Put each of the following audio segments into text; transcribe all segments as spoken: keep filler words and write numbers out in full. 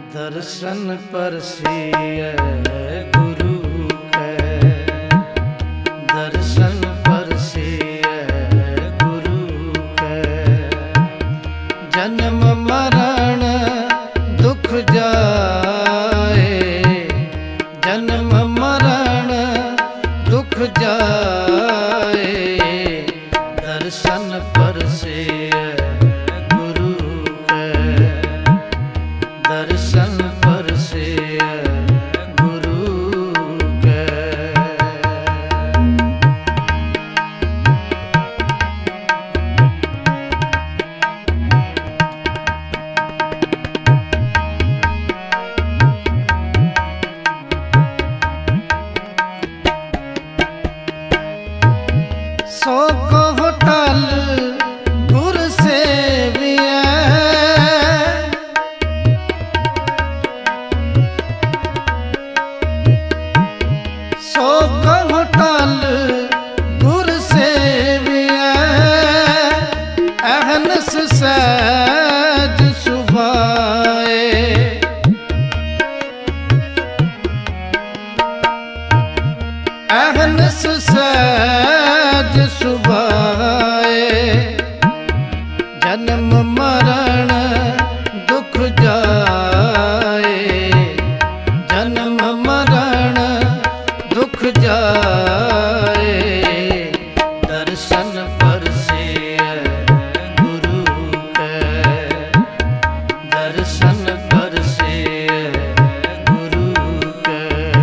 दर्शन परसिए गुरु के, दर्शन परसिए गुरु के। जन्म मरण दुख जाए, जन्म मरण दुख जाए। दर्शन परसिए गुरु के, दर्शन परसिए गुरु के। सो को टल गुर सेविए, सो को टल गुर सेविए। अहनस सहज सुभाए, अहनस सहज सुभाए। जन्म मरण दुख जाए, जन्म मरण दुख जाए। दर्शन परसिए गुरु के, दर्शन परसिए गुरु के।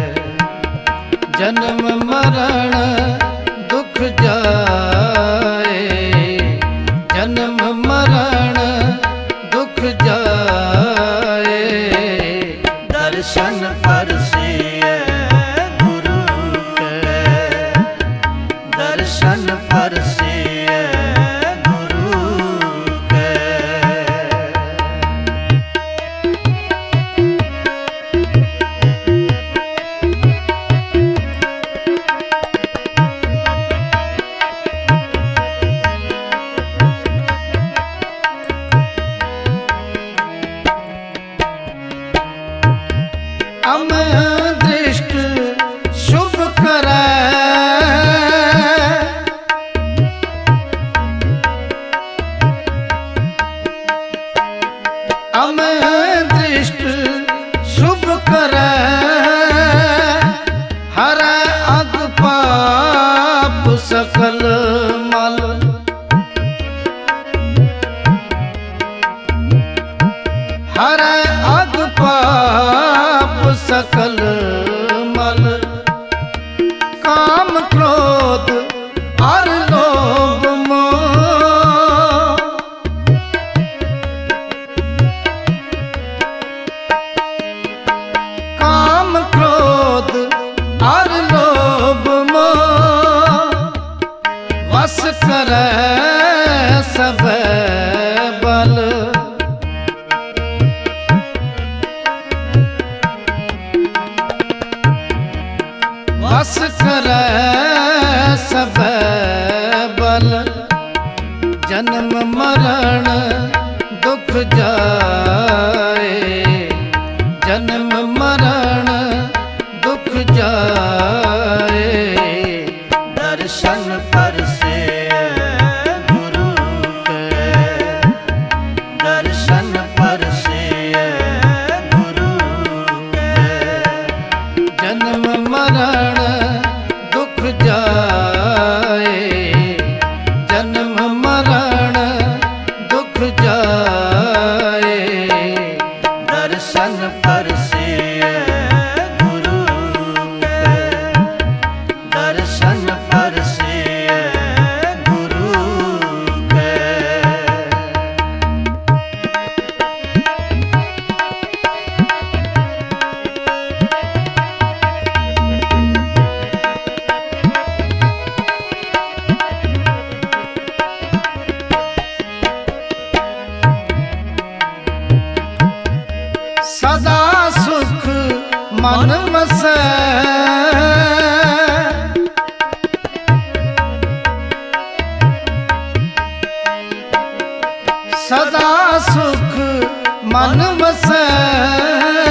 जन्म मरण दुख जाए, जन्म मरण दुख जाए। दर्शन परसिए गुरु के, दर्शन परसिए गुरु के। अमय दृष्ट शुभ करे, अमय दृष्ट शुभ करे। हरै अग पाप सकल मल, हरै अग पाप सकल मल। काम क्रोध और लोभ मोह, काम क्रोध और लोभ मोह। वश करे सब बल, वश करे सब बल। जन्म मरण दुख जाए, जन्म मरण दुख जाए। दर्शन परसिए गुरु के, दर्शन परसिए गुरु के। जन्म मरण दुख जाए, जन्म मरण दुख जाए। दर्शन परसिए गुरु के, दर्शन परसिए गुरु के। सदा सुख मन मसै, सदा सुख मन वसै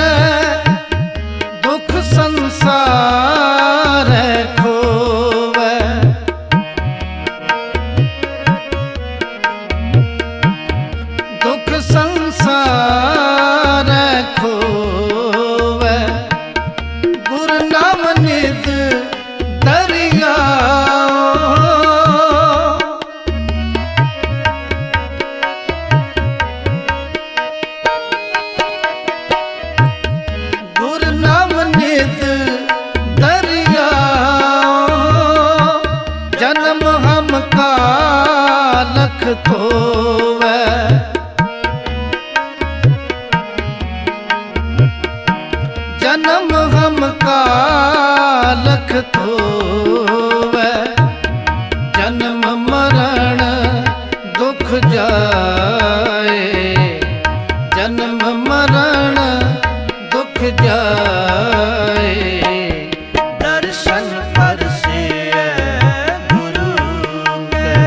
जन्म हम का लख धोवै, जन्म मरण दुख जाए, जन्म मरण दुख जाए। दर्शन परसिए गुरु के,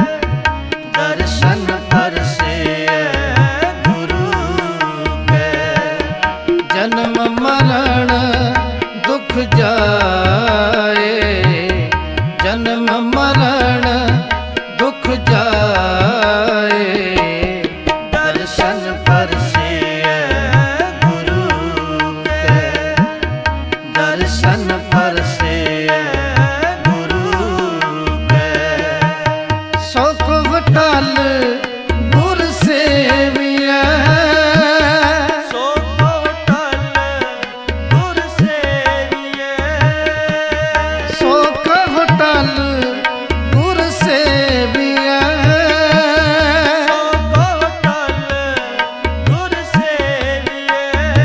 दर्शन परसिए गुरु के, जन्म मरण दुख जाए, जन्म मरण दुख जाए। दर्शन परसिए गुरु के, दर्शन परसिए गुरु के। सुख घटाल गुर सेविया, सुख घटाल गुर सेविया, सुख घटाल गुर सेविया, सुख घटाल गुर सेविया।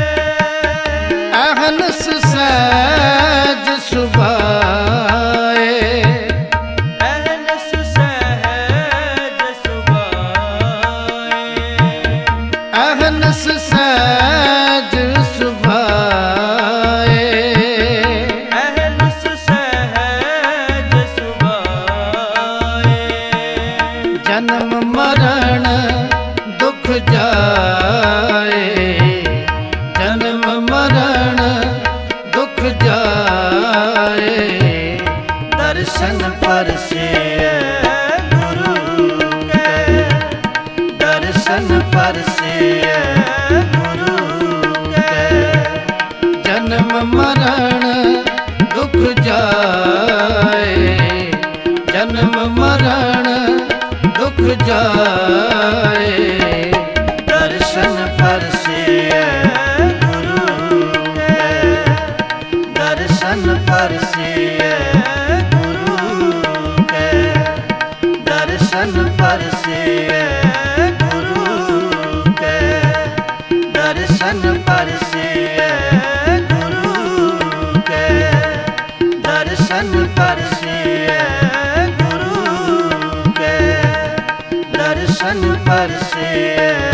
अहनस सहज सुभाए, अहनस सहज सुभाए, अहनस सहज सुभाए। अहनस सहज सुभाए। जन्म मरण दुख जाए, जन्म मरण दुख जाए। दर्शन परसिए गुरु के, दर्शन परसिए गुरु के, जन्म मरण दुख जाए, जन्म मरण दुख जाए। दर्शन परसिए गुरु के, दर्शन परसिए गुरु के, दर्शन परसिए गुरु के, दर्शन परसिए गुरु के, दर्शन परसिए गुरु के, दर्शन परसिए